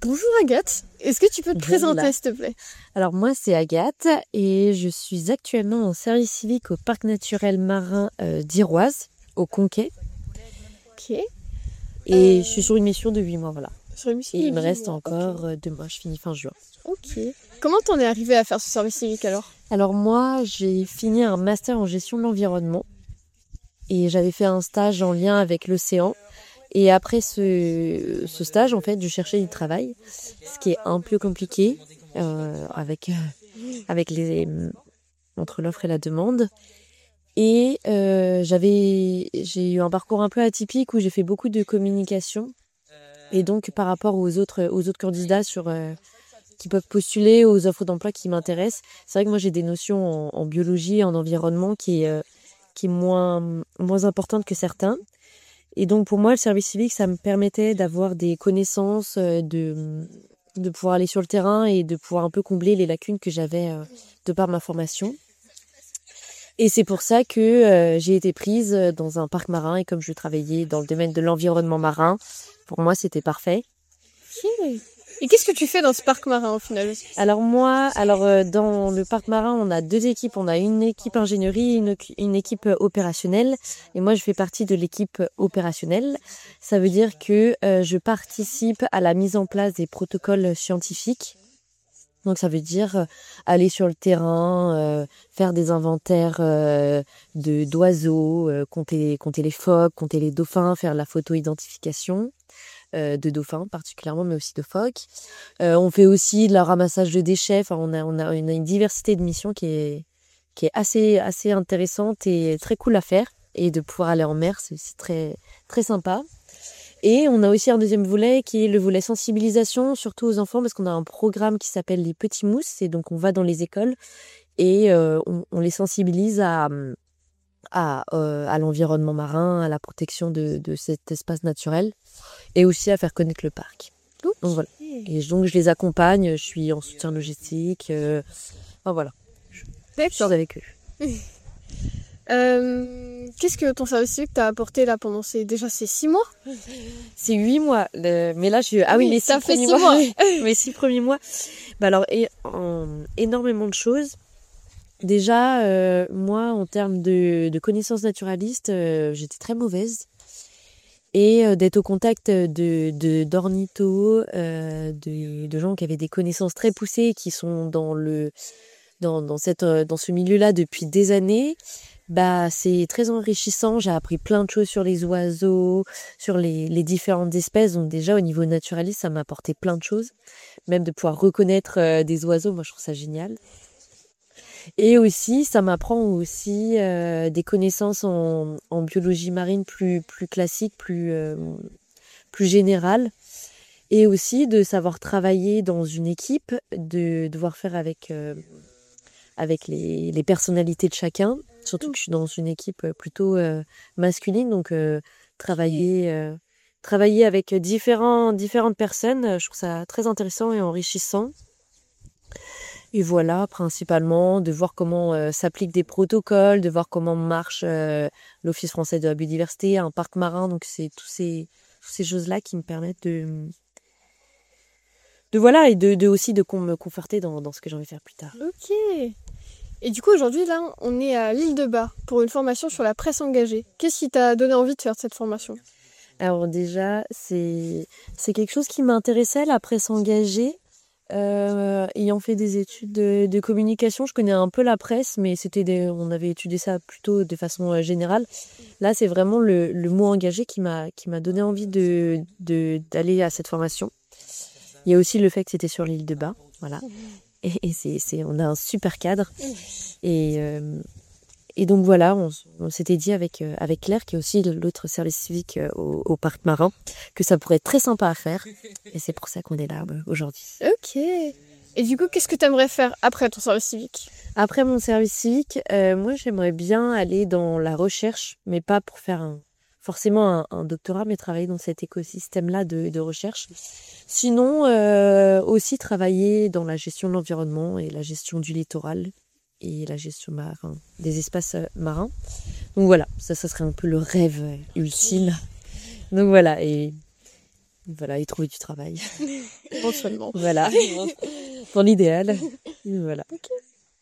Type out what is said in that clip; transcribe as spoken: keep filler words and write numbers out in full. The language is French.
Bonjour Agathe, est-ce que tu peux te Bonjour. présenter s'il te plaît? Alors moi c'est Agathe et je suis actuellement en service civique au parc naturel marin euh, d'Iroise, au Conquet. Ok. Et Euh, je suis sur une mission de huit mois, voilà. Sur une mission Et de il me huit reste mois. encore Ok. euh, deux mois, je finis fin juin. Ok. Comment t'en es arrivée à faire ce service civique alors? Alors moi j'ai fini un master en gestion de l'environnement et j'avais fait un stage en lien avec l'océan. Et après ce, ce stage, en fait, je cherchais du travail, ce qui est un peu compliqué euh, avec, euh, avec les, entre l'offre et la demande. Et euh, j'avais, j'ai eu un parcours un peu atypique où j'ai fait beaucoup de communication. Et donc, par rapport aux autres, aux autres candidats sur, euh, qui peuvent postuler aux offres d'emploi qui m'intéressent, c'est vrai que moi, j'ai des notions en, en biologie, en environnement qui est, euh, qui est moins, moins importante que certains. Et donc, pour moi, le service civique, ça me permettait d'avoir des connaissances, euh, de, de pouvoir aller sur le terrain et de pouvoir un peu combler les lacunes que j'avais euh, de par ma formation. Et c'est pour ça que euh, j'ai été prise dans un parc marin et comme je travaillais dans le domaine de l'environnement marin, pour moi c'était parfait. Ok. Et qu'est-ce que tu fais dans ce parc marin au final? Alors moi, alors euh, dans le parc marin, on a deux équipes. On a une équipe ingénierie et une, une équipe opérationnelle. Et moi, je fais partie de l'équipe opérationnelle. Ça veut dire que euh, je participe à la mise en place des protocoles scientifiques. Donc ça veut dire euh, aller sur le terrain, euh, faire des inventaires euh, de d'oiseaux, euh, compter, compter les phoques, compter les dauphins, faire la photo-identification euh, de dauphins particulièrement, mais aussi de phoques. Euh, on fait aussi de la ramassage de déchets. Enfin, on a, on a, on a une diversité de missions qui est, qui est assez, assez intéressante et très cool à faire. Et de pouvoir aller en mer, c'est aussi très, très sympa. Et on a aussi un deuxième volet qui est le volet sensibilisation, surtout aux enfants, parce qu'on a un programme qui s'appelle les Petits Mousses. Et donc, on va dans les écoles et euh, on, on les sensibilise à, à, euh, à l'environnement marin, à la protection de, de cet espace naturel et aussi à faire connaître le parc. Ok. Donc, voilà. Et donc, je les accompagne, je suis en soutien logistique. Euh, enfin, voilà. Je sors avec eux. Euh, qu'est-ce que ton service civique t'a apporté là pendant ces déjà ces six mois? C'est huit mois. Le... Mais là, je... Ah oui, Oui, les ça six fait premiers six mois. mois. Mes six premiers mois. Bah alors, et, en... énormément de choses. Déjà, euh, moi, en termes de, de connaissances naturalistes, euh, j'étais très mauvaise. Et euh, d'être au contact de, de, d'ornithos, euh, de, de gens qui avaient des connaissances très poussées, qui sont dans, le, dans, dans, cette, dans ce milieu-là depuis des années, bah, c'est très enrichissant. J'ai appris plein de choses sur les oiseaux, sur les, les différentes espèces. Donc déjà, au niveau naturaliste, ça m'a apporté plein de choses. Même de pouvoir reconnaître euh, des oiseaux, moi, je trouve ça génial. Et aussi, ça m'apprend aussi euh, des connaissances en, en biologie marine plus, plus classiques, plus, euh, plus générales. Et aussi de savoir travailler dans une équipe, de devoir faire avec, euh, avec les, les personnalités de chacun. Surtout que je suis dans une équipe plutôt euh, masculine, donc euh, travailler, euh, travailler avec différents, différentes personnes, je trouve ça très intéressant et enrichissant. Et voilà, principalement, de voir comment euh, s'appliquent des protocoles, de voir comment marche euh, l'Office français de la biodiversité, un parc marin. Donc, c'est tous ces, toutes ces choses-là qui me permettent de, de voilà, et de, de aussi de me conforter dans, dans ce que j'ai envie de faire plus tard. Ok. Et du coup, aujourd'hui, là, on est à l'île de Bas pour une formation sur la presse engagée. Qu'est-ce qui t'a donné envie de faire cette formation? Alors déjà, c'est, c'est quelque chose qui m'intéressait, la presse engagée. Euh, ayant fait des études de, de communication, je connais un peu la presse, mais c'était des, on avait étudié ça plutôt de façon euh, générale. Là, c'est vraiment le, le mot engagé qui m'a, qui m'a donné envie de, de, d'aller à cette formation. Il y a aussi le fait que c'était sur l'île de Bas, voilà. Et, et c'est, c'est, on a un super cadre. Et, euh, et donc voilà, on, on s'était dit avec, euh, avec Claire, qui est aussi l'autre service civique euh, au, au parc marin, que ça pourrait être très sympa à faire. Et c'est pour ça qu'on est là euh, aujourd'hui. Ok. Et du coup, qu'est-ce que tu aimerais faire après ton service civique? Après mon service civique, euh, moi j'aimerais bien aller dans la recherche, mais pas pour faire un, forcément un, un doctorat, mais travailler dans cet écosystème-là de, de recherche. Sinon, euh, aussi travailler dans la gestion de l'environnement et la gestion du littoral et la gestion marin, des espaces marins. Donc voilà, ça, ça serait un peu le rêve ultime. Donc voilà, et Voilà, et trouver du travail. Éventuellement. Voilà. Dans l'idéal. Voilà. Ok.